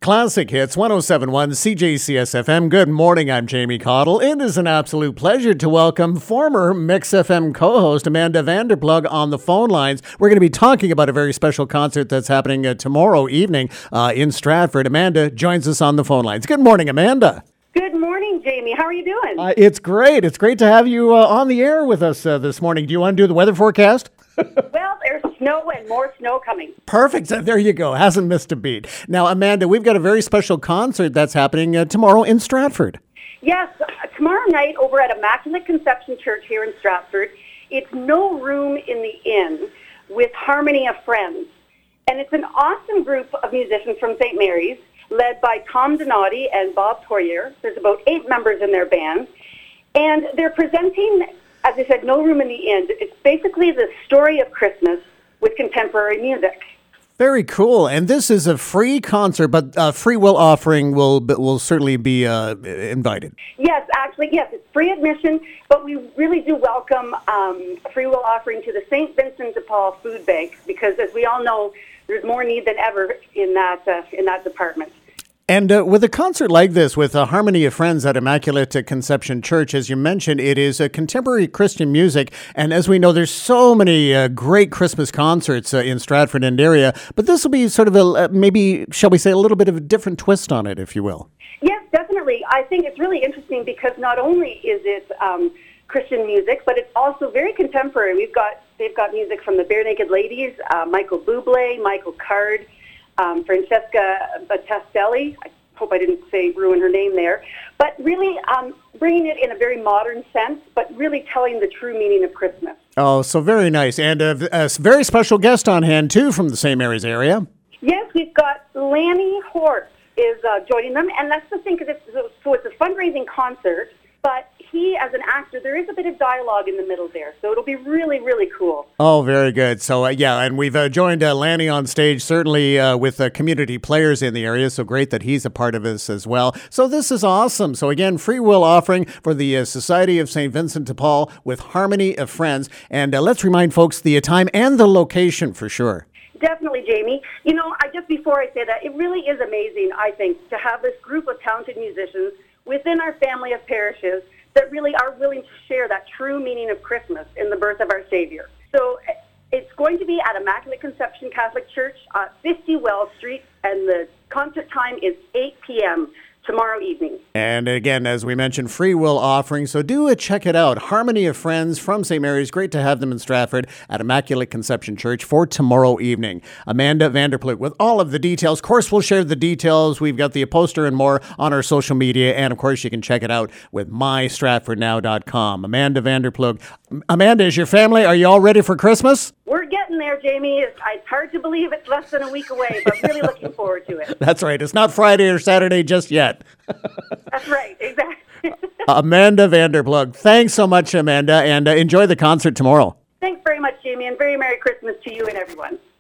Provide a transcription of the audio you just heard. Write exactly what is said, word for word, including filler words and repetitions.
Classic Hits one oh seven point one C J C S F M. Good morning, I'm Jamie Cottle. It is an absolute pleasure to welcome former Mix F M co-host Amanda Vanderplug on the phone lines. We're going to be talking about a very special concert that's happening uh, tomorrow evening uh, in Stratford. Amanda joins us on the phone lines. Good morning, Amanda. Good morning, Jamie. How are you doing? Uh, it's great. It's great to have you uh, on the air with us uh, this morning. Do you want to do the weather forecast? Well, there's snow and more snow coming. Perfect. So there you go. Hasn't missed a beat. Now, Amanda, we've got a very special concert that's happening uh, tomorrow in Stratford. Yes, uh, tomorrow night over at Immaculate Conception Church here in Stratford. It's No Room in the Inn with Harmony of Friends. And it's an awesome group of musicians from Saint Mary's, led by Tom Donati and Bob Poirier. There's about eight members in their band. And they're presenting, as I said, No Room in the Inn. It's basically the story of Christmas with contemporary music. Very cool. And this is a free concert, but uh, free will offering will will certainly be uh, invited. Yes, actually, yes, it's free admission, but we really do welcome um, a free will offering to the Saint Vincent de Paul Food Bank because, as we all know, there's more need than ever in that uh, in that department. And uh, with a concert like this, with a Harmony of Friends at Immaculate Conception Church, as you mentioned, it is a contemporary Christian music. And as we know, there's so many uh, great Christmas concerts uh, in Stratford and area. But this will be sort of a, uh, maybe, shall we say, a little bit of a different twist on it, if you will. Yes, definitely. I think it's really interesting because not only is it um, Christian music, but it's also very contemporary. We've got they've got music from the Bare Naked Ladies, uh, Michael Bublé, Michael Card, Um, Francesca Battistelli. I hope I didn't say ruin her name there. But really um, bringing it in a very modern sense, but really telling the true meaning of Christmas. Oh, so very nice. And a, a very special guest on hand, too, from the Saint Mary's area. Yes, we've got Lanny Horst is uh, joining them. And that's the thing, because it's, so, so it's a fundraising concert, but he, as an actor, there is a bit of dialogue in the middle there. So it'll be really, really cool. Oh, very good. So, uh, yeah, and we've uh, joined uh, Lanny on stage, certainly uh, with uh, community players in the area. So great that he's a part of this as well. So this is awesome. So, again, free will offering for the uh, Society of Saint Vincent de Paul with Harmony of Friends. And uh, let's remind folks the time and the location for sure. Definitely, Jamie. You know, I just before I say that, it really is amazing, I think, to have this group of talented musicians within our family of parishes that really are willing to share that true meaning of Christmas in the birth of our Savior. So it's going to be at Immaculate Conception Catholic Church, uh, fifty Wells Street, and the concert time is eight p.m. tomorrow evening. And again, as we mentioned, free will offering. So do uh, check it out. Harmony of Friends from Saint Mary's. Great to have them in Stratford at Immaculate Conception Church for tomorrow evening. Amanda Vanderplug with all of the details. Of course, we'll share the details. We've got the poster and more on our social media. And of course, you can check it out with my stratford now dot com. Amanda Vanderplug. Amanda, is your family, are you all ready for Christmas? We're getting there, Jamie. It's, it's hard to believe it's less than a week away, but really looking forward to it. That's right. It's not Friday or Saturday just yet. That's right. Exactly. Amanda Vanderplug. Thanks so much, Amanda, and uh, enjoy the concert tomorrow. Thanks very much, Jamie, and very Merry Christmas to you and everyone.